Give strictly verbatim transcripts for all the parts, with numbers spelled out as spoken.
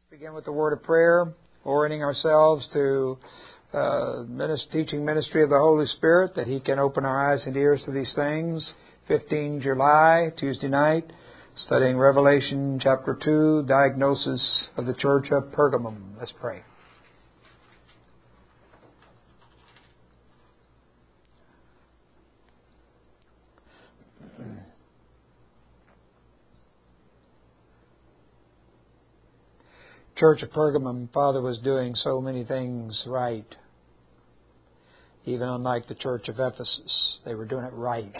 Begin with the word of prayer, orienting ourselves to uh, ministry, teaching ministry of the Holy Spirit, that He can open our eyes and ears to these things. fifteenth of July, Tuesday night, studying Revelation chapter two, diagnosis of the church of Pergamum. Let's pray. Church of Pergamum, Father, was doing so many things right. Even unlike the church of Ephesus, they were doing it right.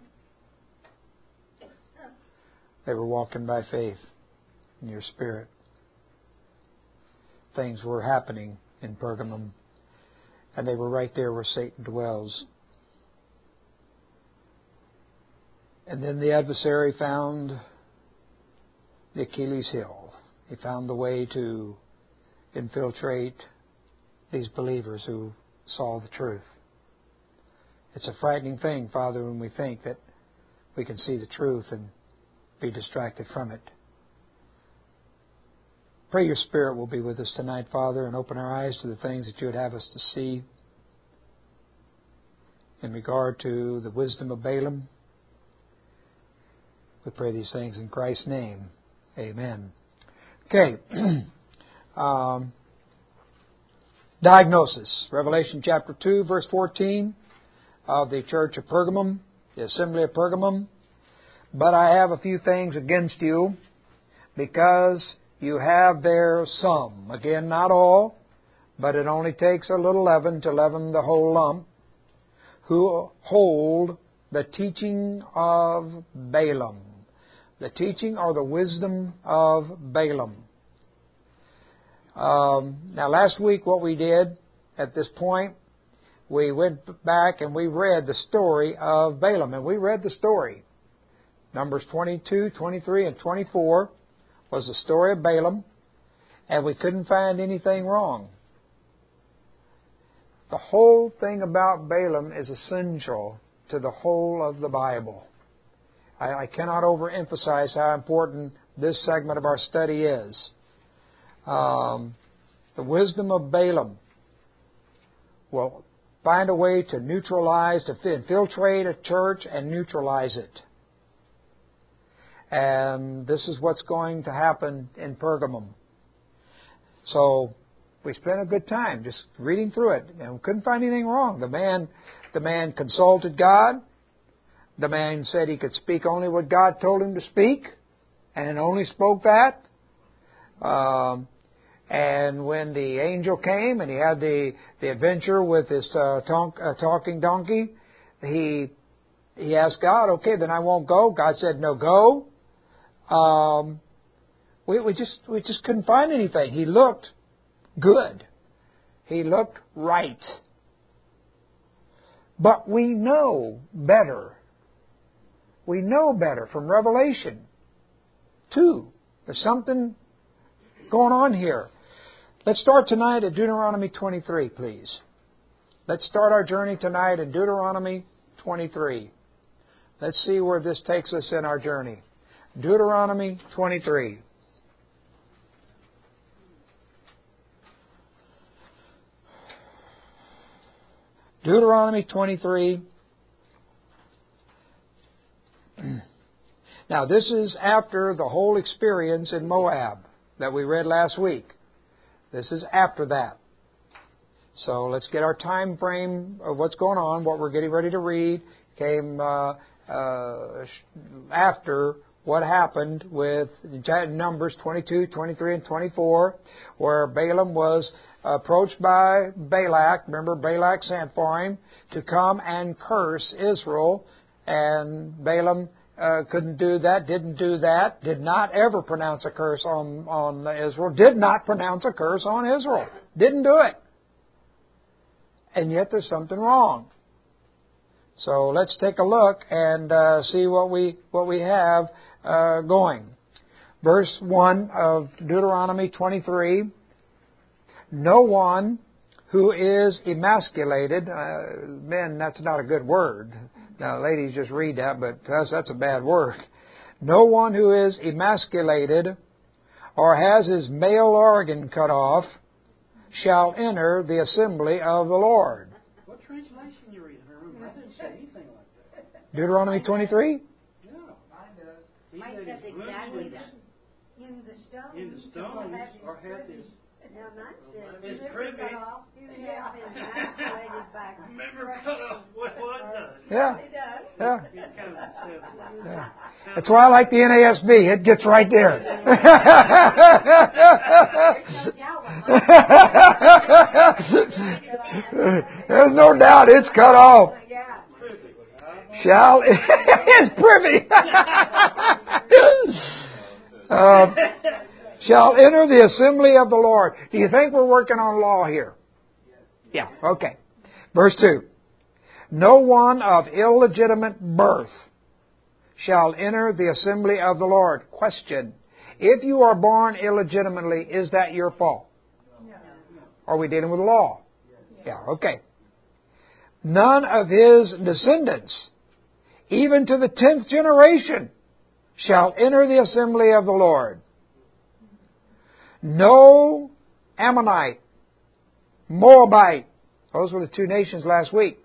They were walking by faith in your Spirit. Things were happening in Pergamum, and they were right there where Satan dwells. And then the adversary found the Achilles heel. He found the way to infiltrate these believers who saw the truth. It's a frightening thing, Father, when we think that we can see the truth and be distracted from it. Pray your Spirit will be with us tonight, Father, and open our eyes to the things that you would have us to see in regard to the wisdom of Balaam. We pray these things in Christ's name. Amen. Okay. um, diagnosis. Revelation chapter two, verse fourteen of the church of Pergamum, the assembly of Pergamum. But I have a few things against you, because you have there some, again, not all, but it only takes a little leaven to leaven the whole lump, who hold the teaching of Balaam. The teaching or the wisdom of Balaam. Um, now, last week what we did at this point, we went back and we read the story of Balaam. And we read the story. Numbers twenty-two, twenty-three, and twenty-four was the story of Balaam. And we couldn't find anything wrong. The whole thing about Balaam is essential to the whole of the Bible. I cannot overemphasize how important this segment of our study is. Um, the wisdom of Balaam will find a way to neutralize, to infiltrate a church and neutralize it. And this is what's going to happen in Pergamum. So we spent a good time just reading through it, and we couldn't find anything wrong. The man, the man consulted God. The man said he could speak only what God told him to speak, and only spoke that. Um, and when the angel came and he had the, the adventure with this uh, talk, uh, talking donkey, he he asked God, okay, then I won't go. God said, no, go. Um, we, we just we just couldn't find anything. He looked good. He looked right. But we know better. We know better from Revelation two. There's something going on here. Let's start tonight at Deuteronomy twenty-three, please. Let's start our journey tonight in Deuteronomy twenty-three. Let's see where this takes us in our journey. Deuteronomy twenty-three. Deuteronomy twenty-three. Now, this is after the whole experience in Moab that we read last week. This is after that. So let's get our time frame of what's going on. What we're getting ready to read came uh, uh, after what happened with Numbers twenty-two, twenty-three, and twenty-four, where Balaam was approached by Balak. Remember, Balak sent for him to come and curse Israel. And Balaam uh, couldn't do that, didn't do that, did not ever pronounce a curse on, on Israel, did not pronounce a curse on Israel, didn't do it. And yet there's something wrong. So let's take a look and uh, see what we what we have uh, going. Verse one of Deuteronomy twenty-three, no one who is emasculated, uh, men, that's not a good word. Now, ladies, just read that, but to us, that's a bad word. No one who is emasculated or has his male organ cut off shall enter the assembly of the Lord. What translation you reading? I remember I didn't say anything like that. Deuteronomy twenty-three? Yeah. Mine does. He Mine that says is exactly wounded that. In the stones. in the stones or hath his Now mine says. his liver privy. cut off, you have been isolated by. Remember cut off. Well, it does. Yeah. It does. Yeah. It kind of says Yeah. That's why I like the N A S B. It gets right there. There's no doubt it's cut off. Yeah. Shall it's privy. uh, shall enter the assembly of the Lord. Do you think we're working on law here? Yeah. Okay. Verse two. No one of illegitimate birth shall enter the assembly of the Lord. Question. If you are born illegitimately, is that your fault? Are we dealing with law? Yeah, okay. None of his descendants, even to the tenth generation, shall enter the assembly of the Lord. No Ammonite, Moabite, those were the two nations last week,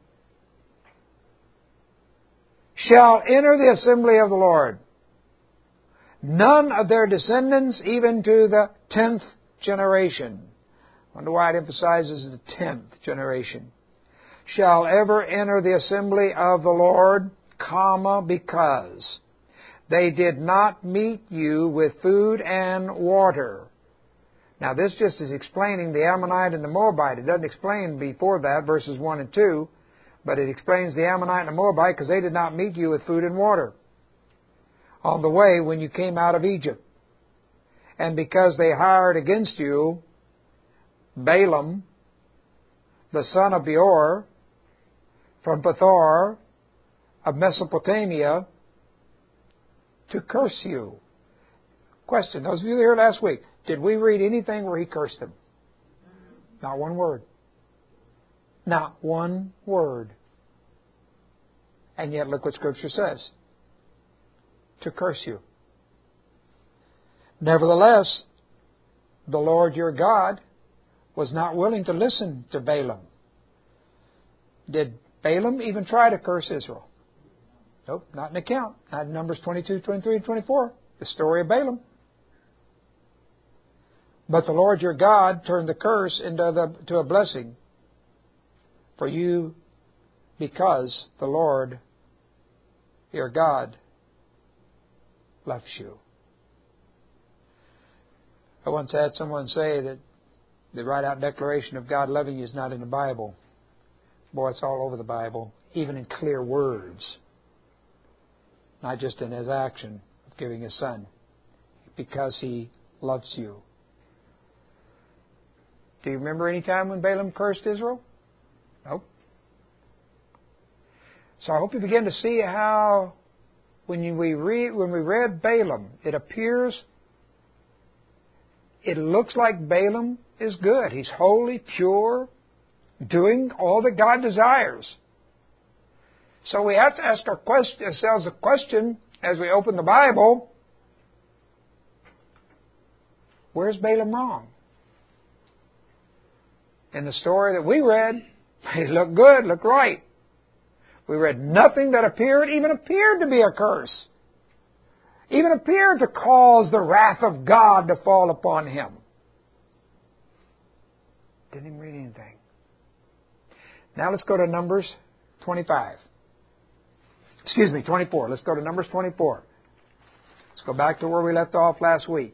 shall enter the assembly of the Lord. None of their descendants, even to the tenth generation. I wonder why it emphasizes the tenth generation. Shall ever enter the assembly of the Lord, comma, because they did not meet you with food and water. Now this just is explaining the Ammonite and the Moabite. It doesn't explain before that, verses one and two, but it explains the Ammonite and the Moabite because they did not meet you with food and water on the way when you came out of Egypt. And because they hired against you Balaam, the son of Beor, from Pethor of Mesopotamia, to curse you. Question, those of you here last week, did we read anything where he cursed them? Not one word. Not one word. And yet look what Scripture says. To curse you. Nevertheless, the Lord your God was not willing to listen to Balaam. Did Balaam even try to curse Israel? Nope, not in account. Not in Numbers twenty-two, twenty-three, and twenty-four. The story of Balaam. But the Lord your God turned the curse into the, to a blessing for you, because the Lord your God loves you. I once had someone say that the right-out declaration of God loving you is not in the Bible. Boy, it's all over the Bible, even in clear words. Not just in His action of giving His Son. Because He loves you. Do you remember any time when Balaam cursed Israel? Nope. So I hope you begin to see how when you, we read when we read Balaam, it appears, it looks like Balaam is good. He's holy, pure, doing all that God desires. So we have to ask our question, ourselves a question as we open the Bible. Where's Balaam wrong? In the story that we read, he looked good, looked right. We read nothing that appeared, even appeared to be a curse. Even appeared to cause the wrath of God to fall upon him. Didn't even read anything. Now let's go to Numbers twenty-five. Excuse me, twenty-four. Let's go to Numbers twenty-four. Let's go back to where we left off last week.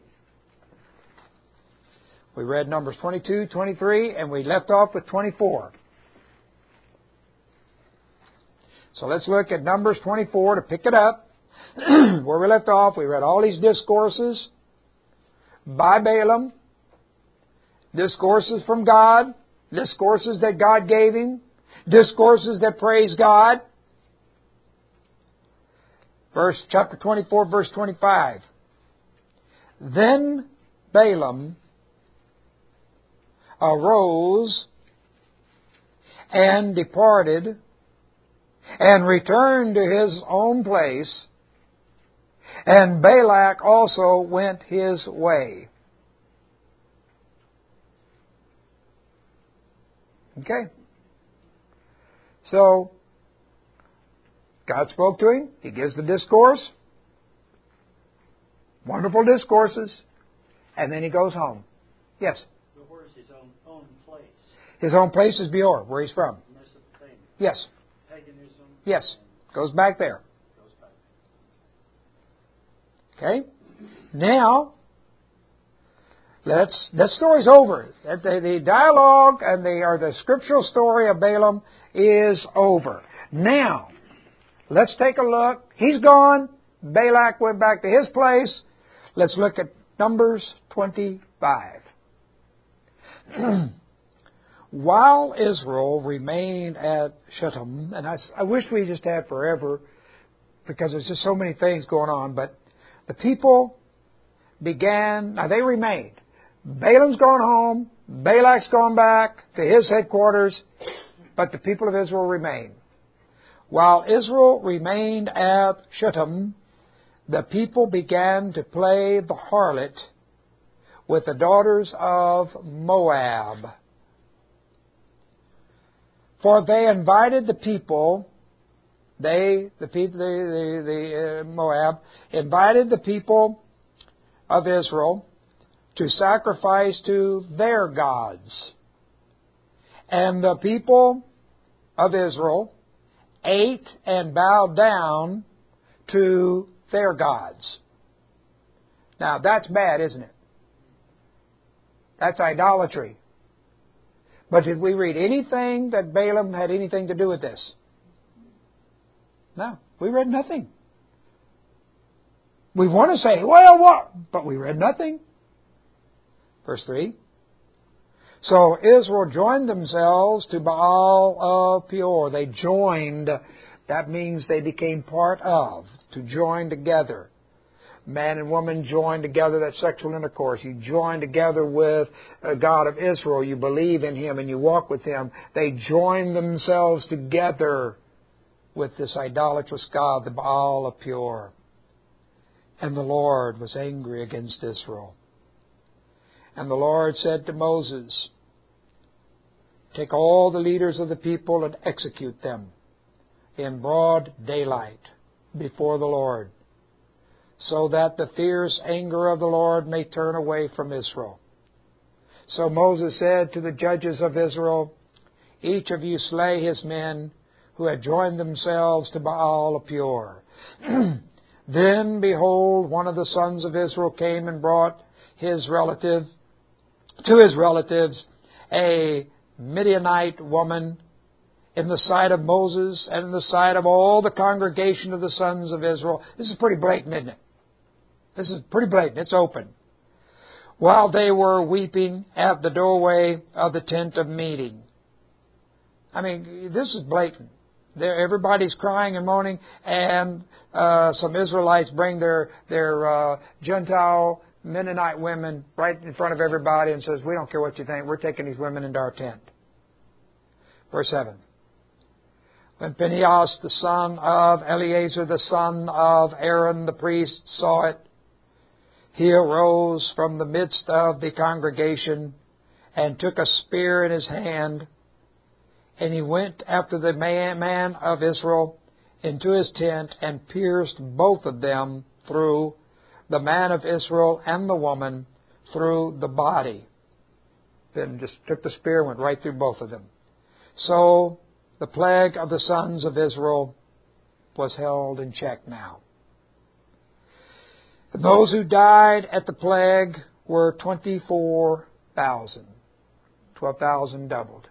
We read Numbers twenty-two, twenty-three, and we left off with twenty-four. So let's look at Numbers twenty-four to pick it up. Where we left off, we read all these discourses by Balaam, discourses from God, discourses that God gave him, discourses that praise God. Verse chapter twenty-four, verse twenty-five. Then Balaam arose and departed and returned to his own place And Balak also went his way. Okay. So, God spoke to him. He gives the discourse. Wonderful discourses. And then he goes home. Yes? But where's his own, own place? His own place is Beor, where he's from. Mesopotamia. Yes. Paganism. Yes. Goes back there. Goes back. Okay? Now, let's, that story's over. The, the dialogue and the, or the scriptural story of Balaam is over. Now, let's take a look. He's gone. Balak went back to his place. Let's look at Numbers twenty-five. While Israel remained at Shittim, and I, I wish we just had forever because there's just so many things going on, but the people began, now they remained. Balaam's gone home, Balak's gone back to his headquarters, but the people of Israel remained. While Israel remained at Shittim, the people began to play the harlot with the daughters of Moab. For they invited the people, they, the people, the, the, the uh, Moab, invited the people of Israel to sacrifice to their gods. And the people of Israel ate and bowed down to their gods. Now, that's bad, isn't it? That's idolatry. But did we read anything that Balaam had anything to do with this? No, we read nothing. We want to say, well, what? But we read nothing. Verse three. So Israel joined themselves to Baal of Peor. They joined. That means they became part of, to join together. Man and woman join together, that sexual intercourse. You join together with a God of Israel. You believe in Him and you walk with Him. They join themselves together with this idolatrous God, the Baal of Peor. And the Lord was angry against Israel. And the Lord said to Moses, take all the leaders of the people and execute them in broad daylight before the Lord, so that the fierce anger of the Lord may turn away from Israel. So Moses said to the judges of Israel, each of you slay his men who had joined themselves to Baal of Peor. Then, behold, one of the sons of Israel came and brought his relative, to his relatives, a Midianite woman, in the sight of Moses and in the sight of all the congregation of the sons of Israel. This is pretty blatant, isn't it? This is pretty blatant. It's open. While they were weeping at the doorway of the tent of meeting. I mean, this is blatant. There, everybody's crying and moaning, and uh, some Israelites bring their their uh, Gentile Mennonite women right in front of everybody and says, we don't care what you think. We're taking these women into our tent. Verse seven. When Phinehas, the son of Eleazar, the son of Aaron, the priest, saw it, he arose from the midst of the congregation and took a spear in his hand, and he went after the man, man of Israel into his tent and pierced both of them through, the man of Israel and the woman, through the body. Then just took the spear and went right through both of them. So the plague of the sons of Israel was held in check now. And those who died at the plague were twenty-four thousand. twelve thousand doubled.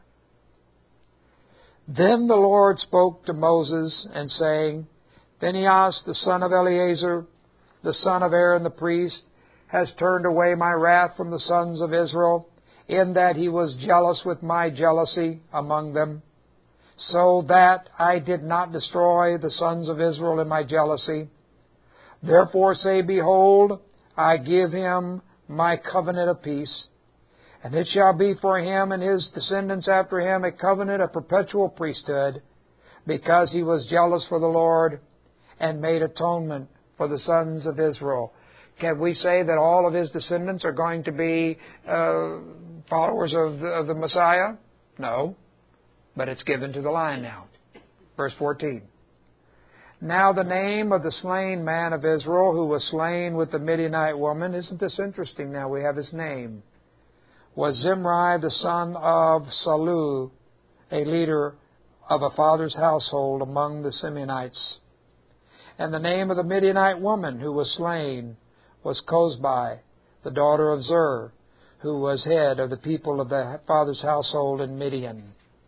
Then the Lord spoke to Moses and saying, Phinehas, the son of Eleazar, the son of Aaron the priest, has turned away my wrath from the sons of Israel, in that he was jealous with my jealousy among them, so that I did not destroy the sons of Israel in my jealousy. Therefore say, behold, I give him my covenant of peace, and it shall be for him and his descendants after him a covenant of perpetual priesthood, because he was jealous for the Lord and made atonement for the sons of Israel. Can we say that all of his descendants are going to be uh, followers of the, of the Messiah? No. But it's given to the line now. Verse fourteen. Now the name of the slain man of Israel who was slain with the Midianite woman, isn't this interesting now? We have his name. Was Zimri the son of Salu, a leader of a father's household among the Simeonites. And the name of the Midianite woman who was slain was Cozbi, the daughter of Zur, who was head of the people of the father's household in Midian.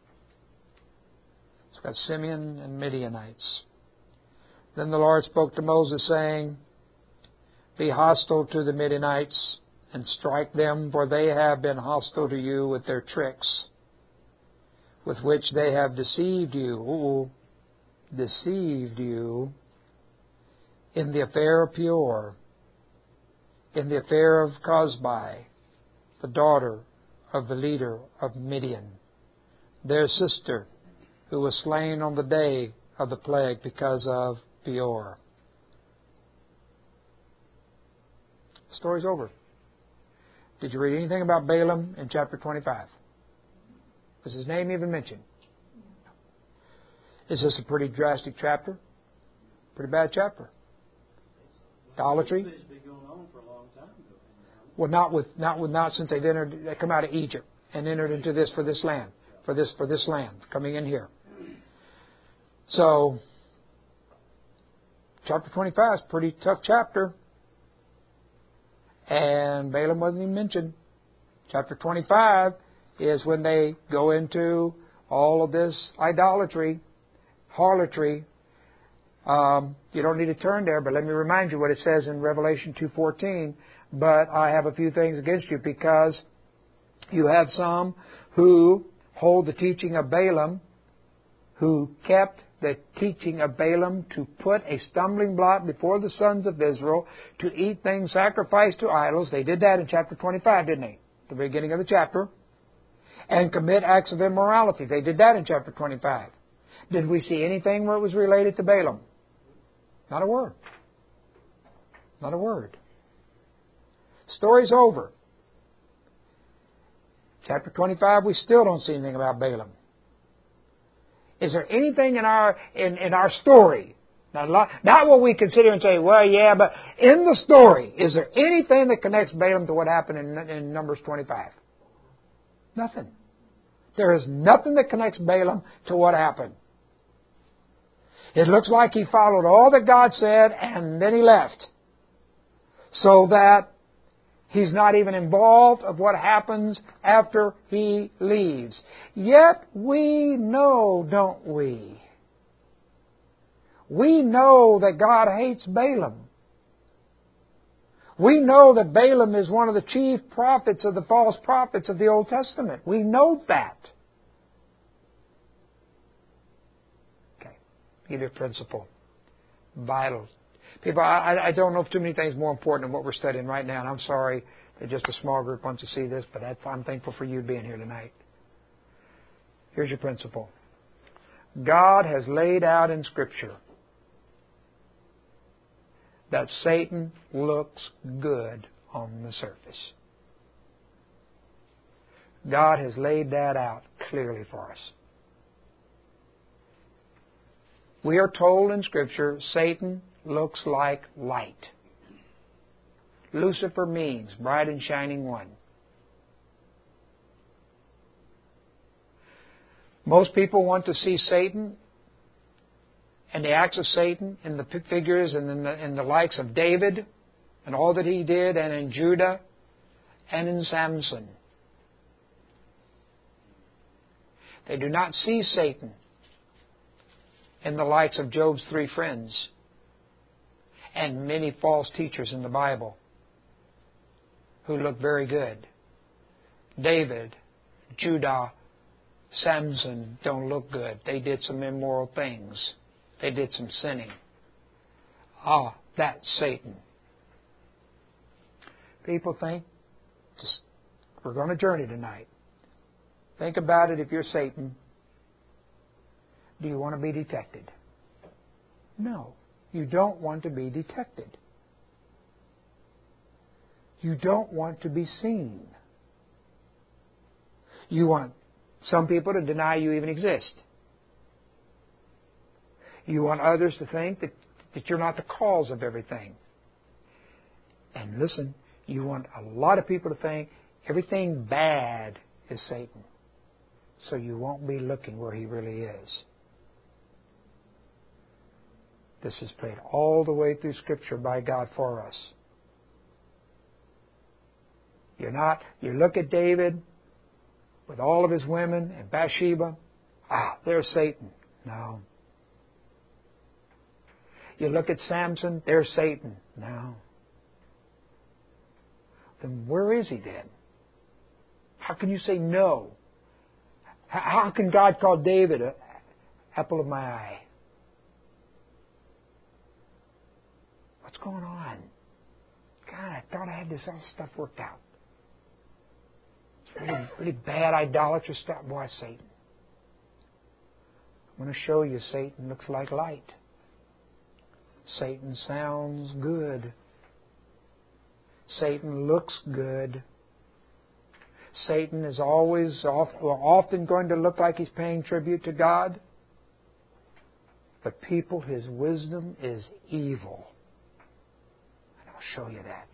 It's got Simeon and Midianites. Then the Lord spoke to Moses, saying, Be hostile to the Midianites, and strike them, for they have been hostile to you with their tricks, with which they have deceived you, ooh, deceived you, in the affair of Peor, in the affair of Cozbi, the daughter of the leader of Midian, their sister, who was slain on the day of the plague because of Peor. The story's over. Did you read anything about Balaam in chapter twenty-five? Was his name even mentioned? Is this a pretty drastic chapter? Pretty bad chapter. Idolatry. It's been going on for a long time, though. Well, not with not with not since they've entered. They come out of Egypt and entered into this for this land, for this for this land coming in here. So, chapter twenty-five is a pretty tough chapter, and Balaam wasn't even mentioned. Chapter twenty-five is when they go into all of this idolatry, harlotry. Um, you don't need to turn there, but let me remind you what it says in Revelation two fourteen. But I have a few things against you, because you have some who hold the teaching of Balaam, who kept the teaching of Balaam to put a stumbling block before the sons of Israel, to eat things sacrificed to idols. They did that in chapter twenty-five, didn't they? The beginning of the chapter. And commit acts of immorality. They did that in chapter twenty-five. Did we see anything where it was related to Balaam? Not a word. Not a word. Story's over. Chapter twenty-five, we still don't see anything about Balaam. Is there anything in our in, in our story, not, not what we consider and say, well, yeah, but in the story, is there anything that connects Balaam to what happened in, in Numbers twenty-five? Nothing. There is nothing that connects Balaam to what happened. It looks like he followed all that God said and then he left, so that he's not even involved of what happens after he leaves. Yet we know, don't we? We know that God hates Balaam. We know that Balaam is one of the chief prophets of the false prophets of the Old Testament. We know that. Okay, give you a principle. Vital. People, I, I don't know if too many things more important than what we're studying right now, and I'm sorry that just a small group wants to see this, but I'm thankful for you being here tonight. Here's your principle. God has laid out in Scripture that Satan looks good on the surface. God has laid that out clearly for us. We are told in Scripture, Satan looks like light. Lucifer means bright and shining one. Most people want to see Satan and the acts of Satan in the figures and in the, in the likes of David and all that he did, and in Judah and in Samson. They do not see Satan in the likes of Job's three friends and many false teachers in the Bible who look very good. David, Judah, Samson don't look good. They did some immoral things. They did some sinning. Ah, that's Satan. People think, just, we're going to journey tonight. Think about it if you're Satan. Do you want to be detected? No, You don't want to be detected. You don't want to be seen. You want some people to deny you even exist. You want others to think that, that you're not the cause of everything. And listen, you want a lot of people to think everything bad is Satan. So you won't be looking where he really is. This is played all the way through Scripture by God for us. You're not, you look at David with all of his women and Bathsheba. Ah, there's Satan. No. You look at Samson, there's Satan. No. Then where is he then? How can you say no? How can God call David an apple of my eye? What's going on? God, I thought I had this all stuff worked out. It's really, really bad idolatrous stuff. Boy, Satan. I'm going to show you Satan looks like light. Satan sounds good. Satan looks good. Satan is always often going to look like he's paying tribute to God. But people, his wisdom is evil. And I'll show you that.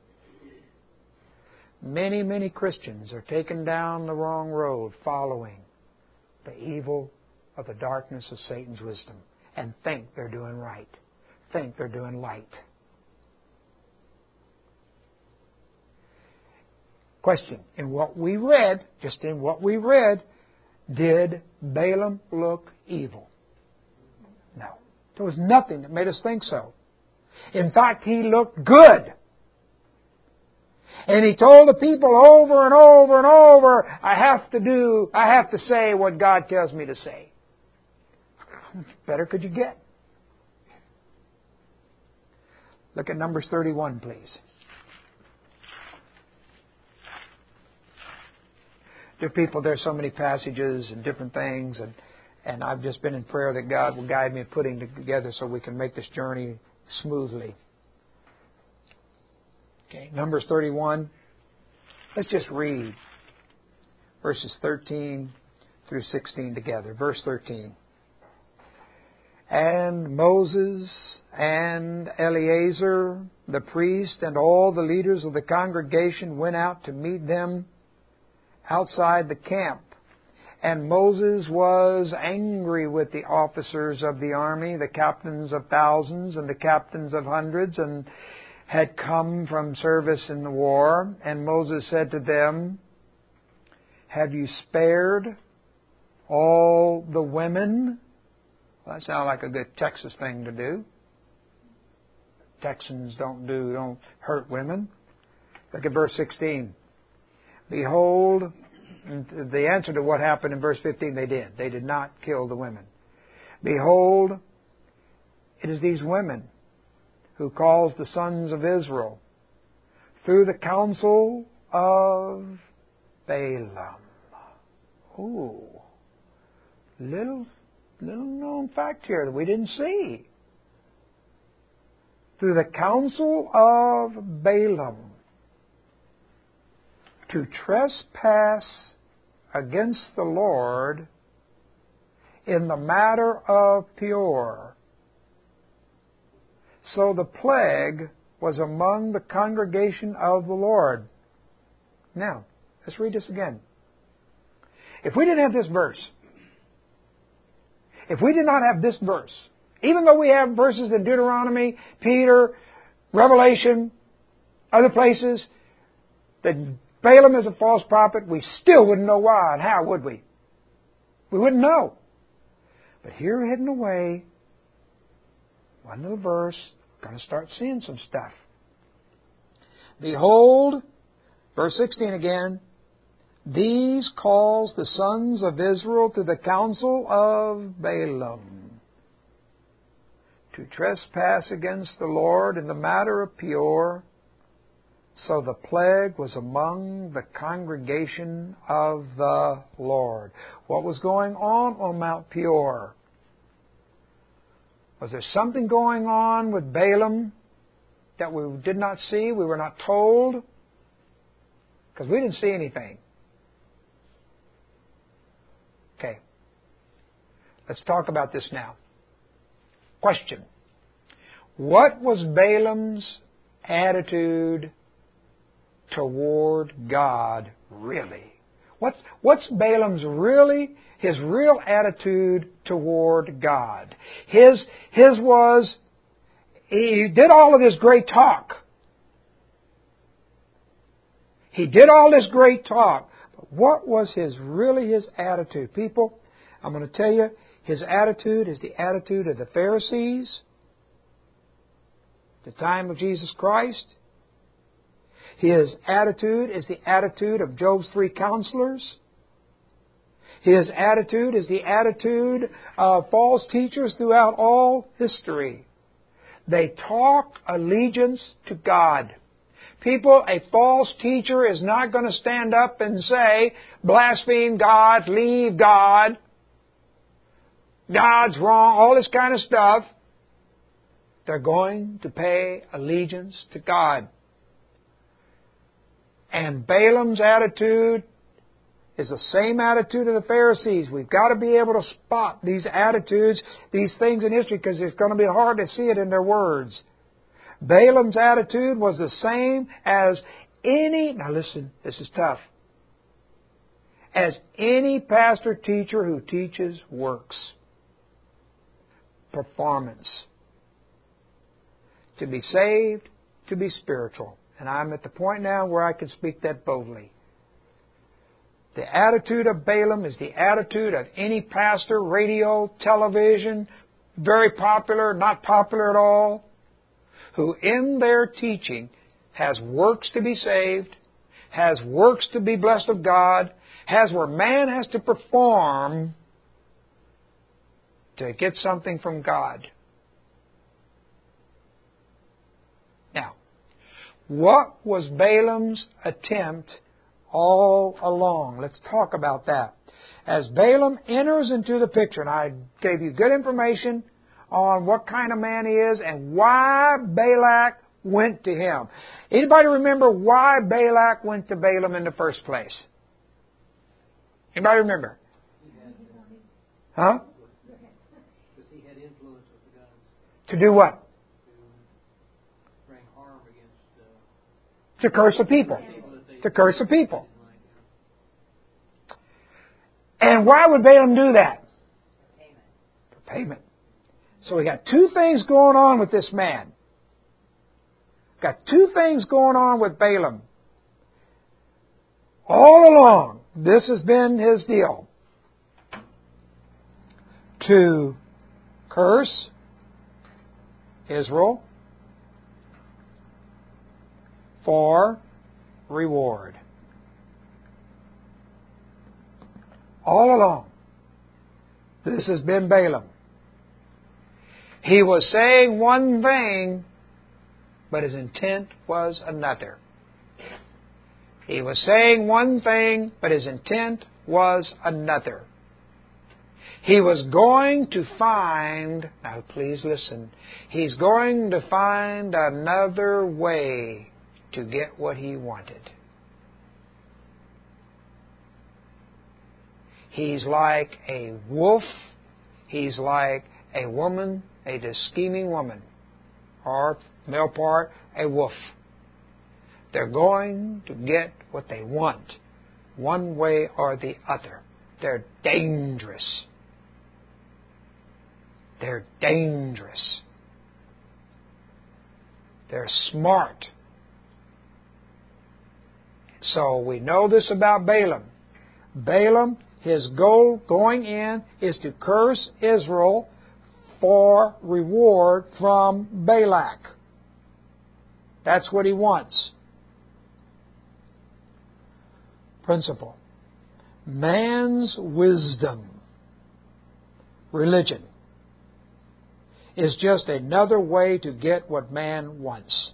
Many, many Christians are taken down the wrong road following the evil of the darkness of Satan's wisdom and think they're doing right. Think they're doing light. Question. In what we read, just in what we read, did Balaam look evil? No. There was nothing that made us think so. In fact, he looked good. And he told the people over and over and over, I have to do, I have to say what God tells me to say. Better could you get? Look at Numbers thirty-one, please. Dear people, there's so many passages and different things, and, and I've just been in prayer that God will guide me in putting it together so we can make this journey smoothly. Okay, Numbers thirty-one. Let's just read verses thirteen through sixteen together. Verse thirteen. And Moses and Eleazar, the priest, and all the leaders of the congregation went out to meet them outside the camp. And Moses was angry with the officers of the army, the captains of thousands and the captains of hundreds, and had come from service in the war. And Moses said to them, have you spared all the women? Well, that sounds like a good Texas thing to do. Texans don't do, don't hurt women. Look at verse sixteen. Behold, the answer to what happened in verse fifteen, they did. They did not kill the women. Behold, it is these women who caused the sons of Israel through the counsel of Balaam. Ooh, little, little known fact here that we didn't see. Through the counsel of Balaam to trespass against the Lord in the matter of Peor. So the plague was among the congregation of the Lord. Now, let's read this again. If we didn't have this verse, if we did not have this verse, even though we have verses in Deuteronomy, Peter, Revelation, other places, that Balaam is a false prophet, we still wouldn't know why and how, would we? We wouldn't know. But here hidden away, one little verse, we're going to start seeing some stuff. Behold, verse sixteen again, these calls the sons of Israel to the counsel of Balaam to trespass against the Lord in the matter of Peor. So the plague was among the congregation of the Lord. What was going on on Mount Peor Was there something going on with Balaam that we did not see, we were not told? Because we didn't see anything. Okay. Let's talk about this now. Question. What was Balaam's attitude toward God really? What's, what's Balaam's really, his real attitude toward God? His, his was, he did all of this great talk. He did all this great talk. But what was his, really his attitude? People, I'm going to tell you, his attitude is the attitude of the Pharisees, the time of Jesus Christ. His attitude is the attitude of Job's three counselors. His attitude is the attitude of false teachers throughout all history. They talk allegiance to God. People, a false teacher is not going to stand up and say, blaspheme God, leave God, God's wrong, all this kind of stuff. They're going to pay allegiance to God. And Balaam's attitude is the same attitude of the Pharisees. We've got to be able to spot these attitudes, these things in history, because it's going to be hard to see it in their words. Balaam's attitude was the same as any, now listen, this is tough, as any pastor teacher who teaches works, performance. To be saved, to be spiritual. And I'm at the point now where I can speak that boldly. The attitude of Balaam is the attitude of any pastor, radio, television, very popular, not popular at all, who in their teaching has works to be saved, has works to be blessed of God, has where man has to perform to get something from God. Now, what was Balaam's attempt all along? Let's talk about that. As Balaam enters into the picture, and I gave you good information on what kind of man he is and why Balak went to him. Anybody remember why Balak went to Balaam in the first place? Anybody remember? Huh? Because he had influence with the gods. To do what? To bring harm against uh, To curse the people. people that they To curse the people. didn't like. And why would Balaam do that? For payment. So we got two things going on with this man. Got two things going on with Balaam. All along, this has been his deal. To curse Israel for reward. All along, this has been Balaam. He was saying one thing, but his intent was another. He was saying one thing, but his intent was another. He was going to find, now please listen, he's going to find another way to get what he wanted. He's like a wolf. He's like a woman, a scheming woman, or male part, a wolf. They're going to get what they want, one way or the other. They're dangerous. They're dangerous. They're smart. So we know this about Balaam. Balaam, his goal going in is to curse Israel for reward from Balak. That's what he wants. Principle. Man's wisdom, religion, is just another way to get what man wants.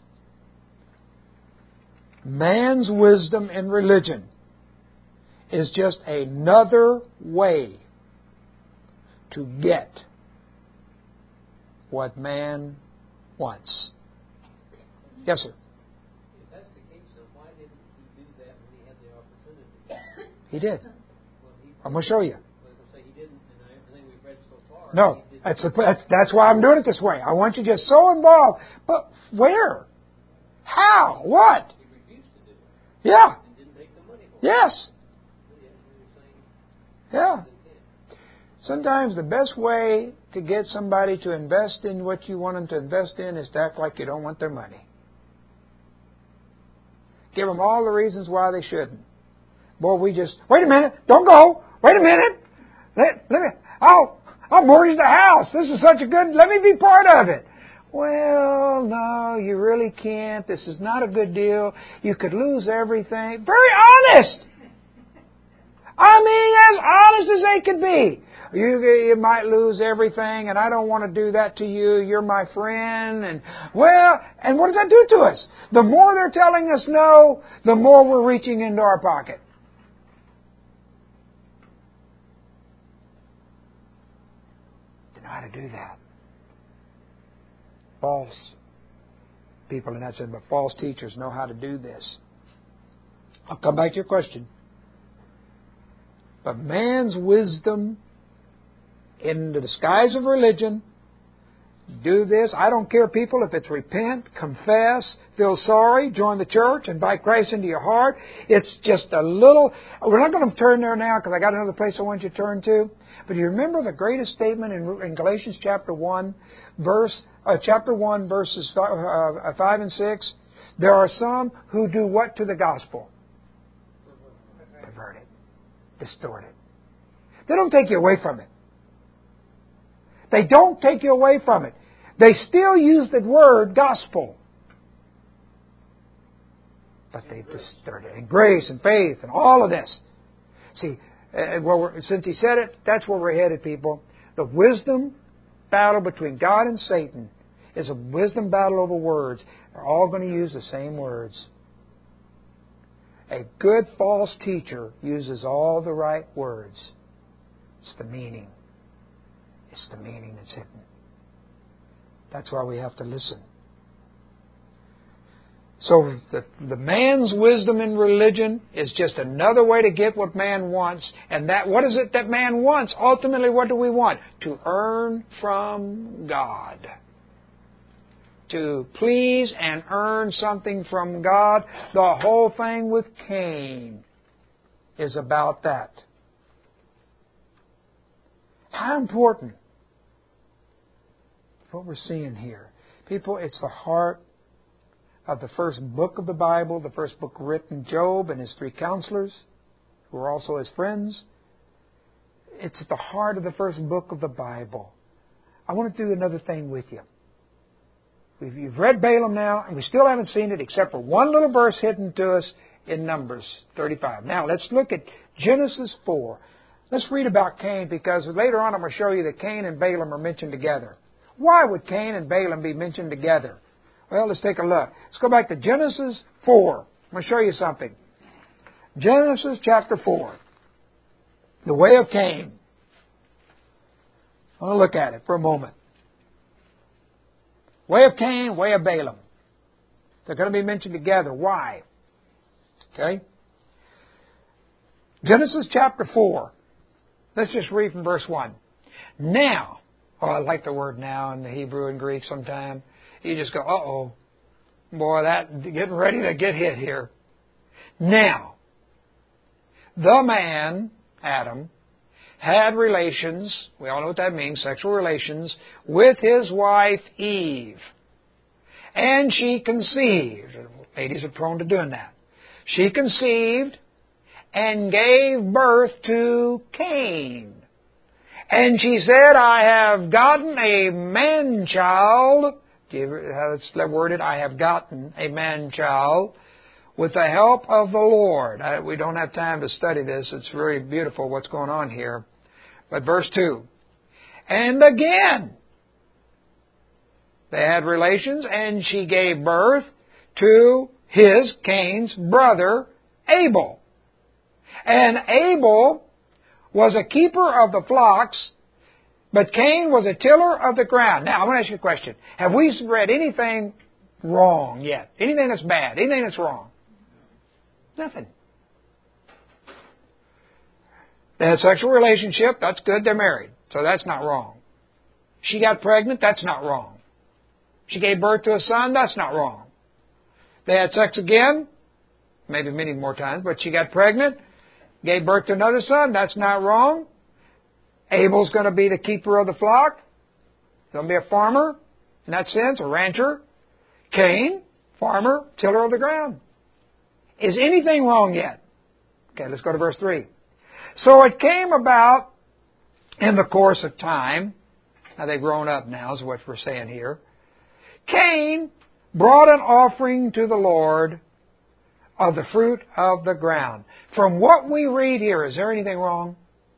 Man's wisdom and religion is just another way to get what man wants. Yes, sir. If that's the case, then why didn't he do that when he had the opportunity? He did. Well, he, I'm going to show you. I was going to say he didn't, and everything we've read so far. No, he didn't. that's, the, that's that's why I'm doing it this way. I want you just so involved. But where? How? What? He refused to do it Yeah. and didn't take the money for it. Yes. Yeah, you're saying Yeah. he didn't. Sometimes the best way to get somebody to invest in what you want them to invest in is to act like you don't want their money. Give them all the reasons why they shouldn't. Boy, we just, wait a minute, don't go. Wait a minute. Let, let me, I'll, I'll mortgage the house. This is such a good, let me be part of it. Well, no, you really can't. This is not a good deal. You could lose everything. Very honest. I mean, as honest as they could be. You, you might lose everything, and I don't want to do that to you. You're my friend. And, well, and what does that do to us? The more they're telling us no, the more we're reaching into our pocket. To know how to do that. False people in that sense, but false teachers know how to do this. I'll come back to your question. But man's wisdom in the disguise of religion, do this. I don't care, people, if it's repent, confess, feel sorry, join the church, invite Christ into your heart. It's just a little... We're not going to turn there now because I got another place I want you to turn to. But you remember the greatest statement in, in Galatians chapter one, verse uh, chapter one, verses five, uh, five and six? There are some who do what to the gospel? Pervert it. Distort it. They don't take you away from it. They don't take you away from it. They still use the word gospel. But they distort it. And grace and faith and all of this. See, uh, well, we're, since he said it, that's where we're headed, people. The wisdom battle between God and Satan is a wisdom battle over words. They're all going to use the same words. A good false teacher uses all the right words. It's the meaning. It's the meaning that's hidden. That's why we have to listen. So the, the man's wisdom in religion is just another way to get what man wants. And that what is it that man wants? Ultimately, what do we want? To earn from God. To please and earn something from God. The whole thing with Cain is about that. How important what we're seeing here. People, it's the heart of the first book of the Bible, the first book written, Job and his three counselors, who were also his friends. It's at the heart of the first book of the Bible. I want to do another thing with you. We've, you've read Balaam now, and we still haven't seen it except for one little verse hidden to us in Numbers thirty-five. Now, let's look at Genesis four. Let's read about Cain, because later on I'm going to show you that Cain and Balaam are mentioned together. Why would Cain and Balaam be mentioned together? Well, let's take a look. Let's go back to Genesis four. I'm going to show you something. Genesis chapter four. The way of Cain. I want to look at it for a moment. Way of Cain, way of Balaam. They're going to be mentioned together. Why? Okay? Genesis chapter four. Let's just read from verse one. Now, oh, I like the word now in the Hebrew and Greek sometimes. You just go, uh-oh. Boy, that getting ready to get hit here. Now, the man, Adam, had relations, we all know what that means, sexual relations, with his wife Eve. And she conceived. Ladies are prone to doing that. She conceived and gave birth to Cain. And she said, I have gotten a man-child. Do you ever how it's worded? I have gotten a man-child with the help of the Lord. I, we don't have time to study this. It's very beautiful what's going on here. But verse two. And again, they had relations, and she gave birth to his, Cain's, brother, Abel. And Abel was a keeper of the flocks, But Cain was a tiller of the ground. Now, I want to ask you a question. Have we read anything wrong yet? Anything that's bad? Anything that's wrong? Nothing. They had a sexual relationship. That's good. They're married. So that's not wrong. She got pregnant. That's not wrong. She gave birth to a son. That's not wrong. They had sex again. Maybe many more times. But she got pregnant. Gave birth to another son. That's not wrong. Abel's going to be the keeper of the flock. He's going to be a farmer. In that sense, a rancher. Cain, farmer, tiller of the ground. Is anything wrong yet? Okay, let's go to verse three. So it came about in the course of time, now they've grown up now is what we're saying here, Cain brought an offering to the Lord of the fruit of the ground. From what we read here, is there anything wrong?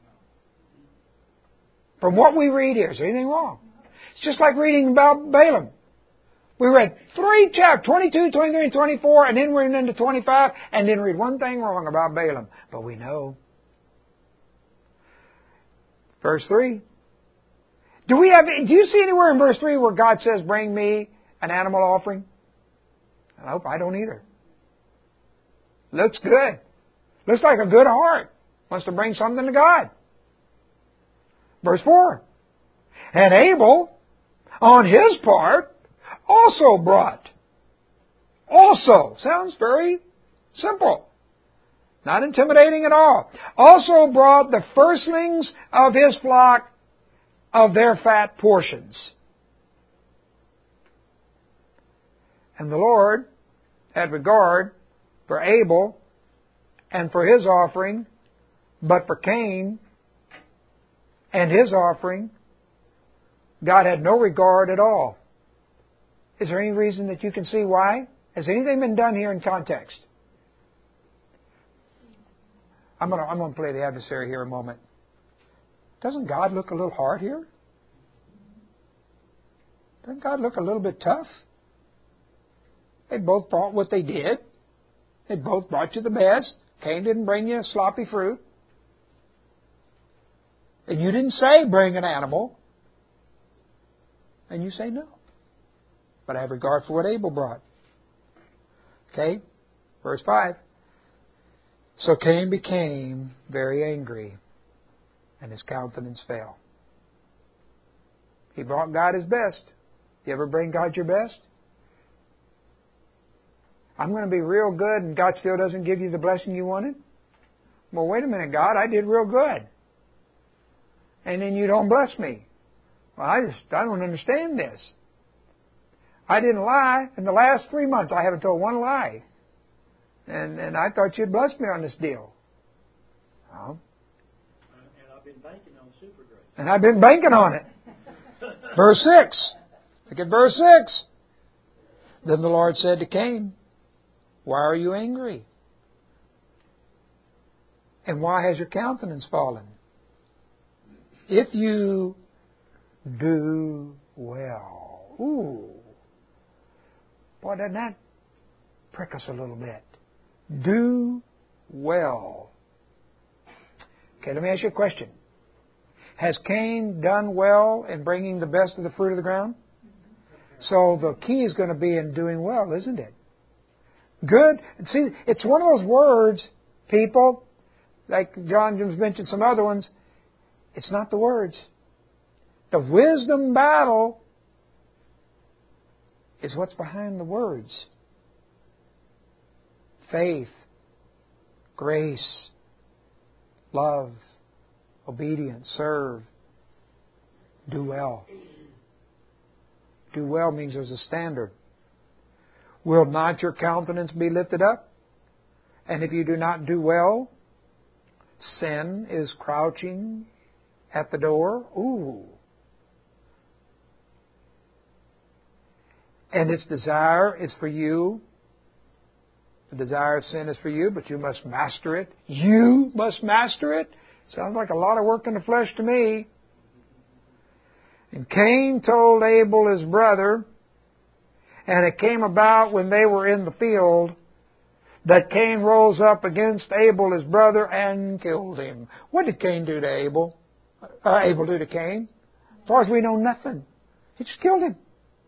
From what we read here, is there anything wrong? It's just like reading about Balaam. We read three chapters, twenty-two, twenty-three, and twenty-four, and then we went into twenty-five, and didn't read one thing wrong about Balaam. But we know. Verse three. Do we have? Do you see anywhere in verse three where God says, "Bring me an animal offering"? Nope, I don't either. Looks good. Looks like a good heart. Wants to bring something to God. Verse four. And Abel, on his part, also brought. Also. Sounds very simple. Not intimidating at all. Also brought the firstlings of his flock of their fat portions. And the Lord had regard for Abel and for his offering, but for Cain and his offering, God had no regard at all. Is there any reason that you can see why? Has anything been done here in context? I'm going to I'm going to play the adversary here a moment. Doesn't God look a little hard here? Doesn't God look a little bit tough? They both brought what they did. They both brought you the best. Cain didn't bring you a sloppy fruit. And you didn't say bring an animal. And you say no. But I have regard for what Abel brought. Okay? Verse five. So Cain became very angry, and his countenance fell. He brought God his best. You ever bring God your best? I'm going to be real good, and God still doesn't give you the blessing you wanted? Well, wait a minute, God, I did real good. And then you don't bless me. Well, I just, I don't understand this. I didn't lie. In the last three months, I haven't told one lie. And and I thought you'd bless me on this deal. Well, And I've been banking on super grace. and I've been banking on it. Verse six. Look at verse six. Then the Lord said to Cain, why are you angry? And why has your countenance fallen? If you do well. Ooh. Boy, doesn't that prick us a little bit? Do well. Okay, let me ask you a question. Has Cain done well in bringing the best of the fruit of the ground? So the key is going to be in doing well, isn't it? Good. See, it's one of those words, people, like John just mentioned some other ones, it's not the words. The wisdom battle is what's behind the words. Faith, grace, love, obedience, serve, do well. Do well means there's a standard. Will not your countenance be lifted up? And if you do not do well, sin is crouching at the door. Ooh. And its desire is for you. The desire of sin is for you, but you must master it. You must master it. Sounds like a lot of work in the flesh to me. And Cain told Abel his brother, and it came about when they were in the field, that Cain rose up against Abel his brother and killed him. What did Cain do to Abel? Uh, Abel do to Cain? As far as we know, nothing. He just killed him.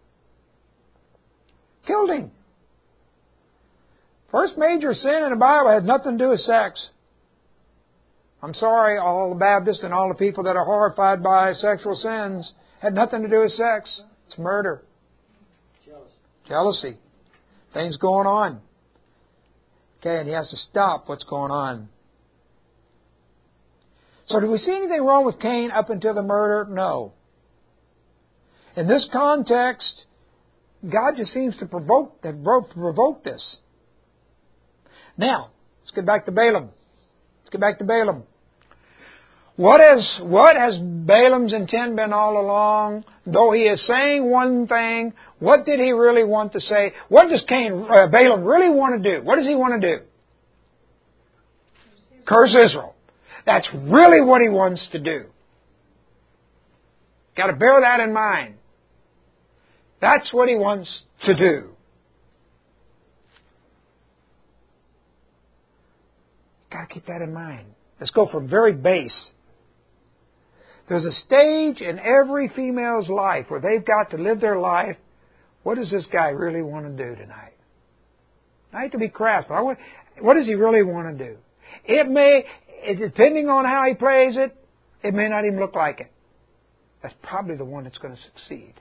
Killed him. First major sin in the Bible has nothing to do with sex. I'm sorry, all the Baptists and all the people that are horrified by sexual sins had nothing to do with sex. It's murder. Jealousy. Jealousy. Things going on. Okay, and he has to stop what's going on. So do we see anything wrong with Cain up until the murder? No. In this context, God just seems to provoke, to provoke this. Now, let's get back to Balaam. Let's get back to Balaam. What has, what has Balaam's intent been all along? Though he is saying one thing, what did he really want to say? What does Cain, uh, Balaam really want to do? What does he want to do? Curse Israel. That's really what he wants to do. Got to bear that in mind. That's what he wants to do. Got to keep that in mind. Let's go from very base. There's a stage in every female's life where they've got to live their life. What does this guy really want to do tonight? I hate to be crass, but I want, what does he really want to do? It may, depending on how he plays it, it may not even look like it. That's probably the one that's going to succeed.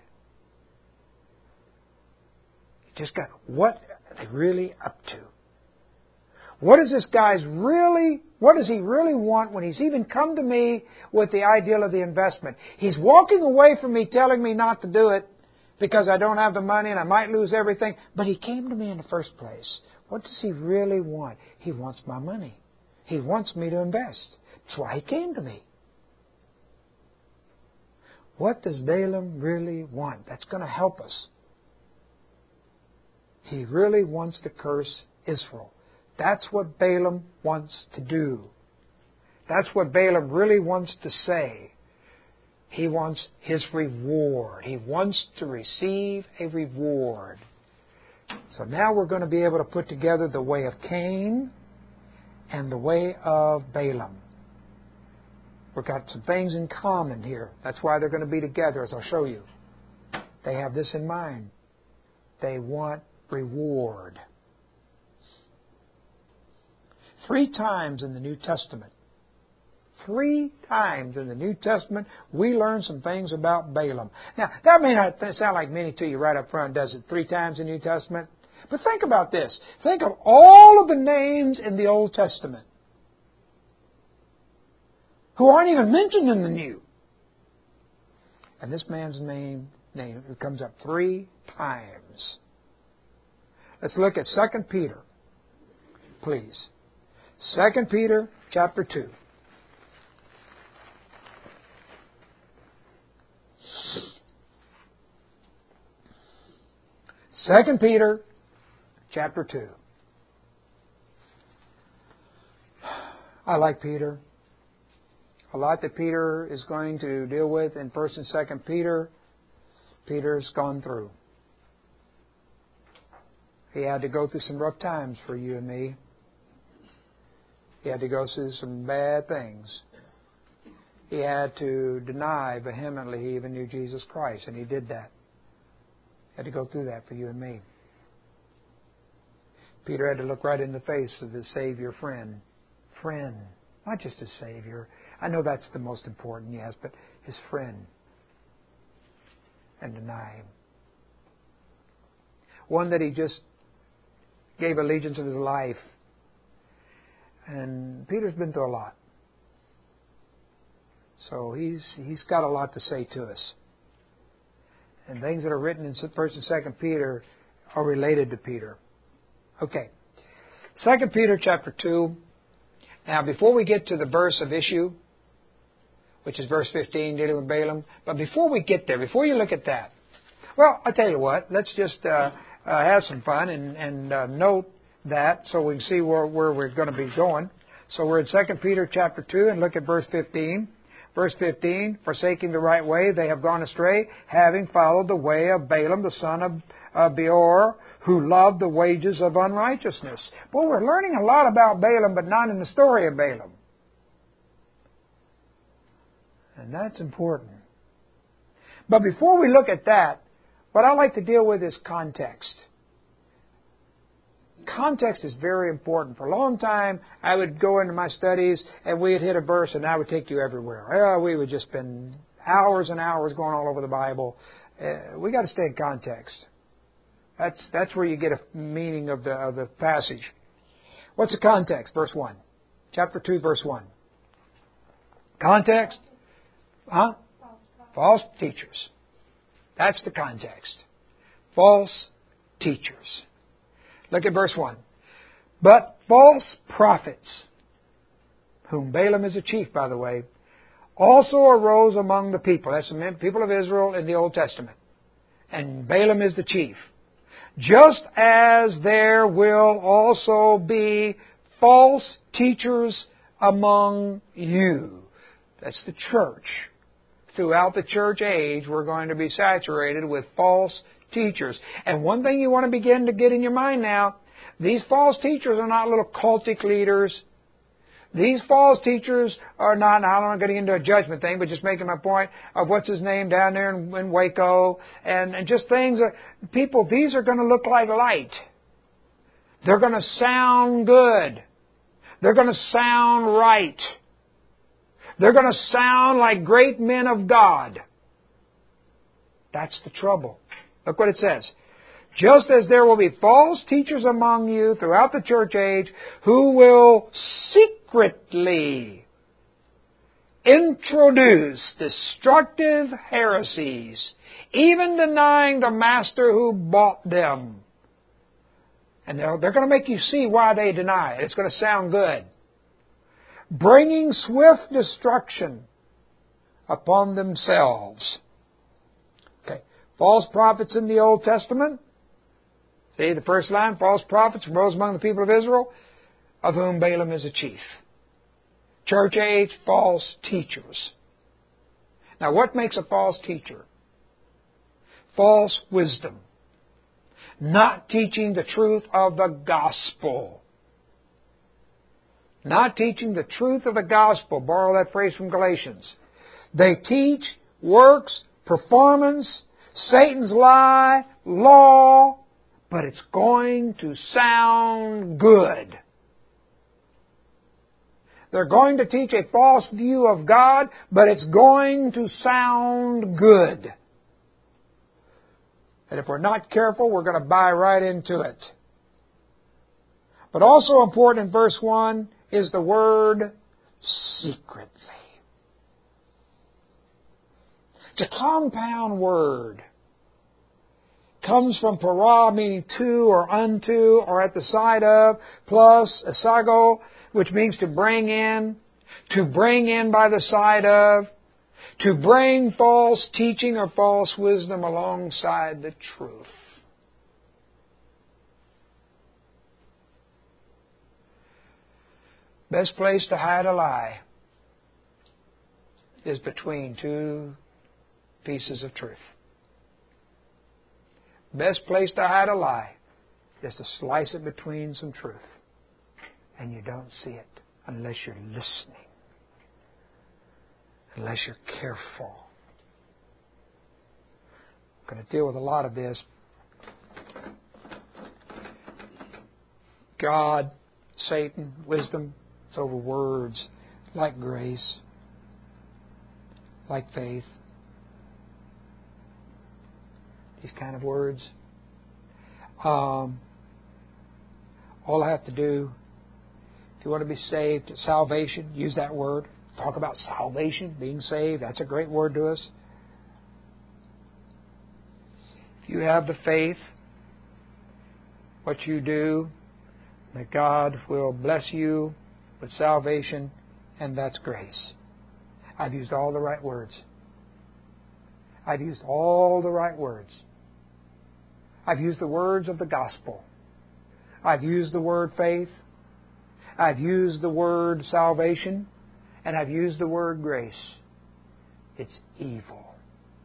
You just got, what are they really up to? What does this guy's really, what does he really want when he's even come to me with the ideal of the investment? He's walking away from me telling me not to do it because I don't have the money and I might lose everything. But he came to me in the first place. What does he really want? He wants my money. He wants me to invest. That's why he came to me. What does Balaam really want? That's going to help us. He really wants to curse Israel. That's what Balaam wants to do. That's what Balaam really wants to say. He wants his reward. He wants to receive a reward. So now we're going to be able to put together the way of Cain and the way of Balaam. We've got some things in common here. That's why they're going to be together, as I'll show you. They have this in mind. They want reward. Three times in the New Testament, three times in the New Testament, we learn some things about Balaam. Now, that may not sound like many to you right up front, does it? Three times in the New Testament? But think about this. Think of all of the names in the Old Testament who aren't even mentioned in the New. And this man's name, name comes up three times. Let's look at Second Peter, please. Second Peter chapter two. Second Peter chapter two. I like Peter. A lot that Peter is going to deal with in First and Second Peter, Peter's gone through. He had to go through some rough times for you and me. He had to go through some bad things. He had to deny vehemently he even knew Jesus Christ, and he did that. He had to go through that for you and me. Peter had to look right in the face of his Savior friend. Friend. Not just his Savior. I know that's the most important, yes, but his friend. And deny him. One that he just gave allegiance of his life. And Peter's been through a lot. So he's he's got a lot to say to us. And things that are written in First and Second Peter are related to Peter. Okay. Second Peter chapter two. Now, before we get to the verse of issue, which is verse fifteen, dealing with Balaam, but before we get there, before you look at that, well, I'll tell you what, let's just uh, uh, have some fun and, and uh, note that so we can see where, where we're going to be going. So we're in Second Peter chapter two and look at verse fifteen. Verse fifteen, forsaking the right way, they have gone astray, having followed the way of Balaam, the son of uh, Beor, who loved the wages of unrighteousness. Well, we're learning a lot about Balaam, but not in the story of Balaam. And that's important. But before we look at that, what I like to deal with is context. Context is very important. For a long time, I would go into my studies and we'd hit a verse and I would take you everywhere. Well, we would just spend hours and hours going all over the Bible. Uh, we got to stay in context. That's that's where you get a meaning of the of the passage. What's the context? Verse one, chapter two, verse one. Context, huh? False teachers. That's the context. False teachers. Look at verse one. But false prophets, whom Balaam is a chief, by the way, also arose among the people. That's the people of Israel in the Old Testament. And Balaam is the chief. Just as there will also be false teachers among you. That's the church. Throughout the church age, we're going to be saturated with false teachers. And one thing you want to begin to get in your mind now, these false teachers are not little cultic leaders. These false teachers are not, now I'm not getting into a judgment thing, but just making my point of what's his name down there in, in Waco, and, and just things that, people, these are going to look like light. They're going to sound good. They're going to sound right. They're going to sound like great men of God. That's the trouble. Look what it says. Just as there will be false teachers among you throughout the church age who will secretly introduce destructive heresies, even denying the master who bought them. And they're, they're going to make you see why they deny it. It's going to sound good. Bringing swift destruction upon themselves. Okay. False prophets in the Old Testament. See, the first line, false prophets rose among the people of Israel, of whom Balaam is a chief. Church age, false teachers. Now, what makes a false teacher? False wisdom. Not teaching the truth of the gospel. Not teaching the truth of the gospel. Borrow that phrase from Galatians. They teach works, performance, Satan's lie, law, but it's going to sound good. They're going to teach a false view of God, but it's going to sound good. And if we're not careful, we're going to buy right into it. But also important in verse one is the word secretly. It's a compound word. Comes from para, meaning to or unto or at the side of, plus asago, which means to bring in, to bring in by the side of, to bring false teaching or false wisdom alongside the truth. Best place to hide a lie is between two pieces of truth. Best place to hide a lie is to slice it between some truth. And you don't see it unless you're listening. Unless you're careful. I'm going to deal with a lot of this. God, Satan, wisdom, it's over words like grace, like faith. These kind of words. Um, all I have to do, if you want to be saved, salvation, use that word. Talk about salvation, being saved. That's a great word to us. If you have the faith, what you do, that God will bless you with salvation, and that's grace. I've used all the right words. I've used all the right words. I've used the words of the gospel. I've used the word faith. I've used the word salvation. And I've used the word grace. It's evil.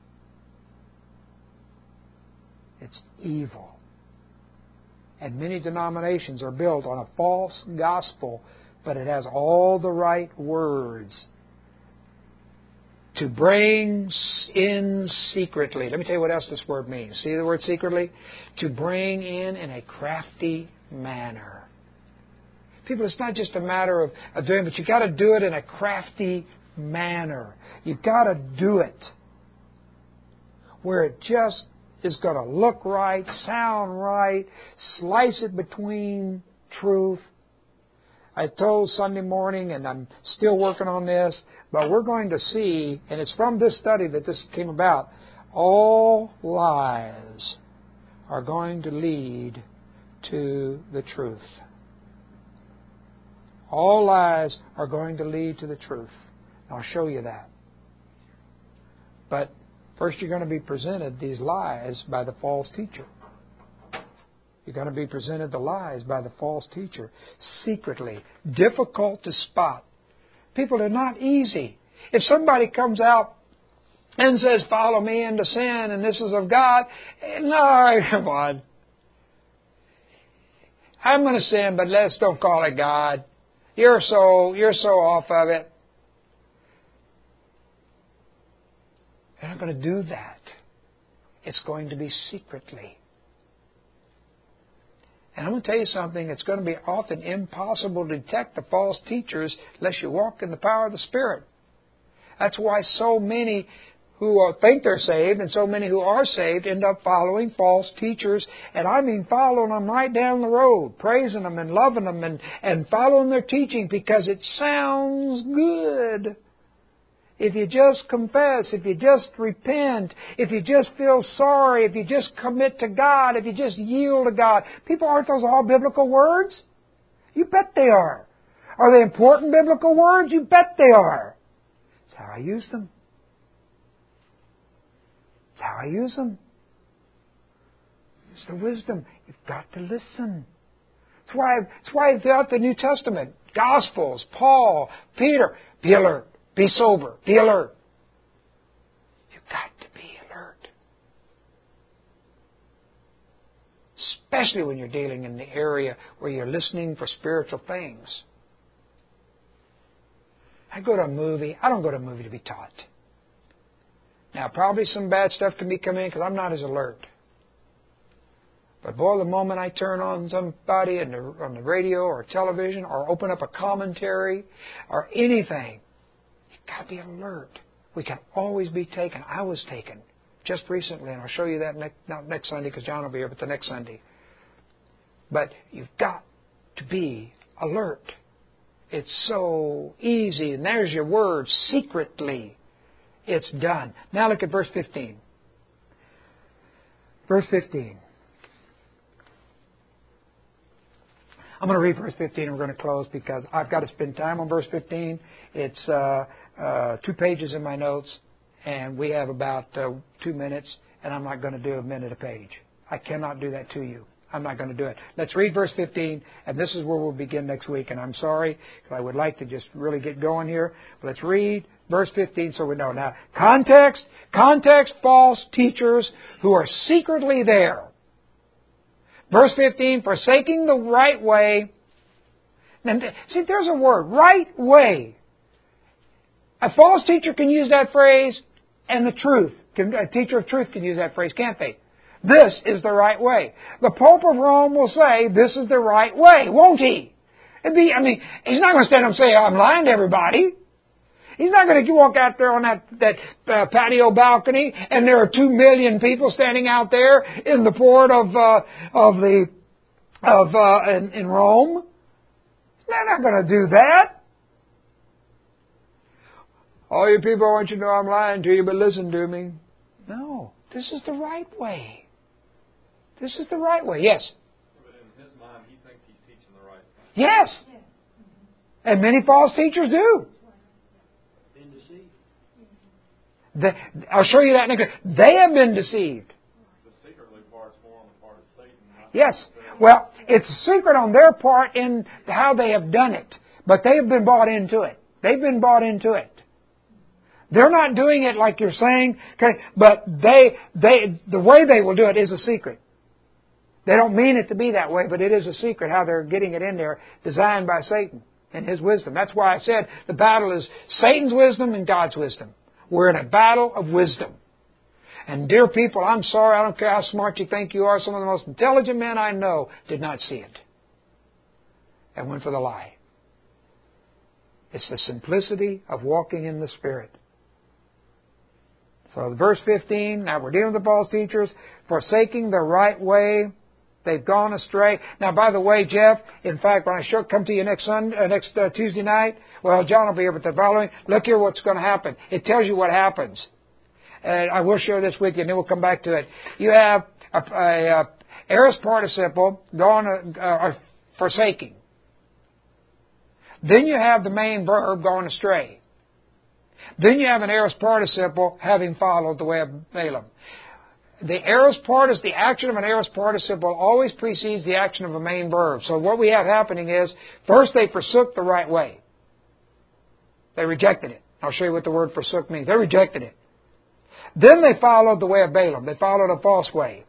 It's evil. And many denominations are built on a false gospel, but it has all the right words To bring in secretly. Let me tell you what else this word means. See the word secretly? To bring in in a crafty manner. People, it's not just a matter of, of doing, but you've got to do it in a crafty manner. You've got to do it where it just is going to look right, sound right, slice it between truth. I told Sunday morning, and I'm still working on this, but we're going to see, and it's from this study that this came about, all lies are going to lead to the truth. All lies are going to lead to the truth. I'll show you that. But first you're going to be presented these lies by the false teacher. You're going to be presented the lies by the false teacher secretly. Difficult to spot. People are not easy. If somebody comes out and says, follow me into sin and this is of God, no, come on. I'm going to sin, but let's don't call it God. You're so, you're so off of it. They're not going to do that. It's going to be secretly. And I'm going to tell you something, it's going to be often impossible to detect the false teachers unless you walk in the power of the Spirit. That's why so many who think they're saved and so many who are saved end up following false teachers. And I mean following them right down the road, praising them and loving them and, and following their teaching because it sounds good. If you just confess, if you just repent, if you just feel sorry, if you just commit to God, if you just yield to God. People, aren't those all biblical words? You bet they are. Are they important biblical words? You bet they are. That's how I use them. That's how I use them. It's the wisdom. You've got to listen. That's why, that's why throughout the New Testament, Gospels, Paul, Peter, be alert. Be sober. Be alert. You've got to be alert. Especially when you're dealing in the area where you're listening for spiritual things. I go to a movie. I don't go to a movie to be taught. Now, probably some bad stuff can be coming in because I'm not as alert. But boy, the moment I turn on somebody on the, on the radio or television or open up a commentary or anything, you've got to be alert. We can always be taken. I was taken just recently, and I'll show you that next, not next Sunday because John will be here, but the next Sunday. But you've got to be alert. It's so easy, and there's your word, secretly. It's done. Now look at verse fifteen. Verse fifteen. I'm going to read verse fifteen and we're going to close because I've got to spend time on verse fifteen. It's uh, uh, two pages in my notes, and we have about uh, two minutes, and I'm not going to do a minute a page. I cannot do that to you. I'm not going to do it. Let's read verse fifteen, and this is where we'll begin next week. And I'm sorry, because I would like to just really get going here. But let's read verse fifteen so we know. Now, context, context, false teachers who are secretly there. Verse fifteen, forsaking the right way. And see, there's a word, right way. A false teacher can use that phrase, and the truth, a teacher of truth can use that phrase, can't they? This is the right way. The Pope of Rome will say, this is the right way, won't he? It'd be, I mean, he's not going to stand up and say, I'm lying to everybody. He's not going to walk out there on that, that uh, patio balcony and there are two million people standing out there in the port of, uh, of the, of, uh, in, in Rome. They're not going to do that. All you people, I want you to know I'm lying to you, but listen to me. No, this is the right way. This is the right way. Yes? But in his mind, he thinks he's teaching the right thing. Yes. And many false teachers do. Been deceived. They, I'll show you that next. They have been deceived. The secretly part's more on the part of Satan. Not Yes. necessarily. Well, it's a secret on their part in how they have done it. But they have been bought into it. They've been bought into it. They're not doing it like you're saying, okay, but they, they, the way they will do it is a secret. They don't mean it to be that way, but it is a secret how they're getting it in there, designed by Satan and his wisdom. That's why I said the battle is Satan's wisdom and God's wisdom. We're in a battle of wisdom. And dear people, I'm sorry, I don't care how smart you think you are, some of the most intelligent men I know did not see it and went for the lie. It's the simplicity of walking in the Spirit. So verse fifteen, now we're dealing with the false teachers, forsaking the right way, they've gone astray. Now, by the way, Jeff, in fact, when I show, come to you next Sunday, uh, next uh, Tuesday night, well, John will be here with the following. Look here what's going to happen. It tells you what happens. And I will share this with you, and then we'll come back to it. You have a, a, a aorist participle, gone, uh, uh, forsaking. Then you have the main verb, going astray. Then you have an aorist participle, having followed the way of Balaam. The aorist particip, the action of an aorist participle always precedes the action of a main verb. So what we have happening is, first they forsook the right way. They rejected it. I'll show you what the word forsook means. They rejected it. Then they followed the way of Balaam. They followed a false way.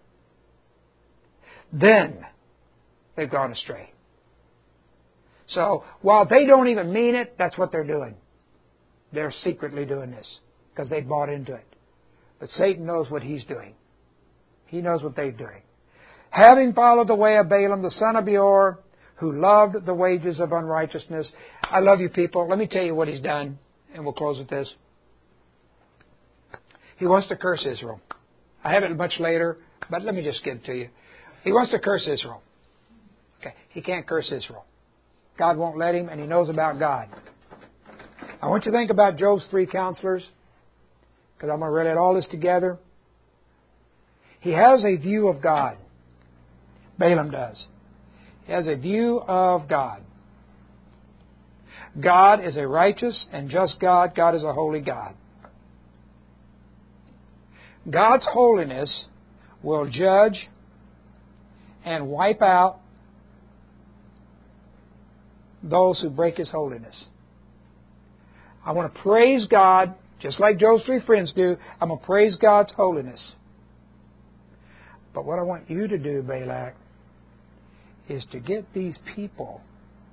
Then they've gone astray. So while they don't even mean it, that's what they're doing. They're secretly doing this because they bought into it. But Satan knows what he's doing. He knows what they're doing. Having followed the way of Balaam, the son of Beor, who loved the wages of unrighteousness. I love you people. Let me tell you what he's done, and we'll close with this. He wants to curse Israel. I have it much later, but let me just give it to you. He wants to curse Israel. Okay, he can't curse Israel. God won't let him, and he knows about God. I want you to think about Job's three counselors, because I'm going to read all this together. He has a view of God. Balaam does. He has a view of God. God is a righteous and just God. God is a holy God. God's holiness will judge and wipe out those who break His holiness. I want to praise God, just like Job's three friends do. I'm going to praise God's holiness. But what I want you to do, Balak, is to get these people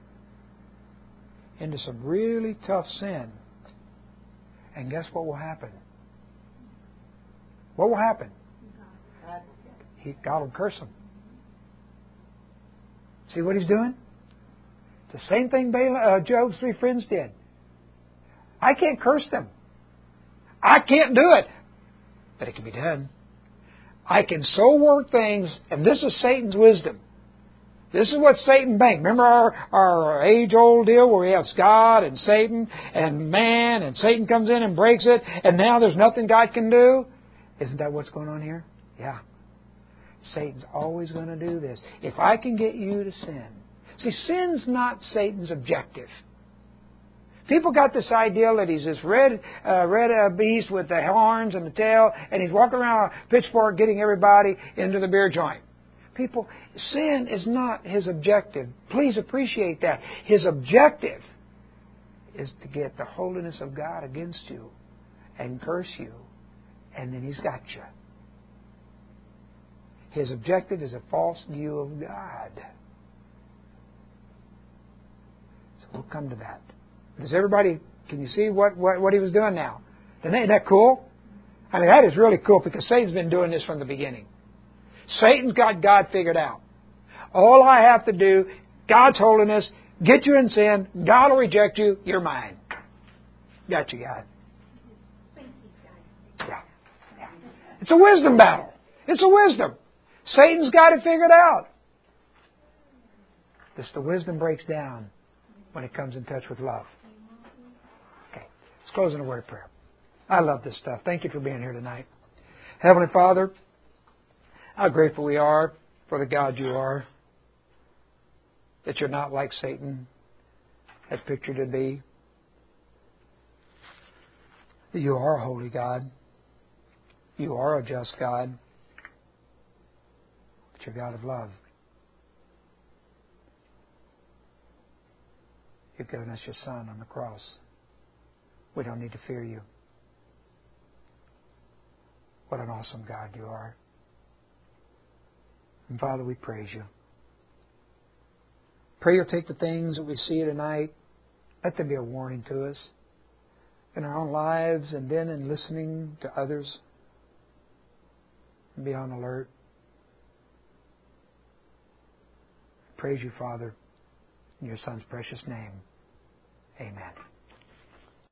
into some really tough sin. And guess what will happen? What will happen? He, God will curse them. See what He's doing? The same thing Balak, uh, Job's three friends did. I can't curse them. I can't do it. But it can be done. I can so work things, and this is Satan's wisdom. This is what Satan banked. Remember our, our age-old deal where we have God and Satan and man, and Satan comes in and breaks it, and now there's nothing God can do? Isn't that what's going on here? Yeah. Satan's always going to do this. If I can get you to sin. See, sin's not Satan's objective. People got this idea that he's this red, uh, red uh, beast with the horns and the tail, and he's walking around a pitchfork getting everybody into the beer joint. People, sin is not his objective. Please appreciate that. His objective is to get the holiness of God against you and curse you, and then he's got you. His objective is a false view of God. So we'll come to that. Does everybody, can you see what, what, what he was doing now? Isn't that cool? I mean, that is really cool because Satan's been doing this from the beginning. Satan's got God figured out. All I have to do, God's holiness, get you in sin, God will reject you, you're mine. Got you, God. Yeah. Yeah. It's a wisdom battle. It's a wisdom. Satan's got it figured out. This, the wisdom breaks down when it comes in touch with love. Okay, let's close in a word of prayer. I love this stuff. Thank you for being here tonight. Heavenly Father, how grateful we are for the God you are, that you're not like Satan has pictured to be, that you are a holy God, you are a just God, but you're God of love. You've given us your Son on the cross. We don't need to fear you. What an awesome God you are. And Father, we praise you. Pray you'll take the things that we see tonight, let them be a warning to us. in our own lives and then in listening to others. And be on alert. Praise you, Father, in your Son's precious name. Amen.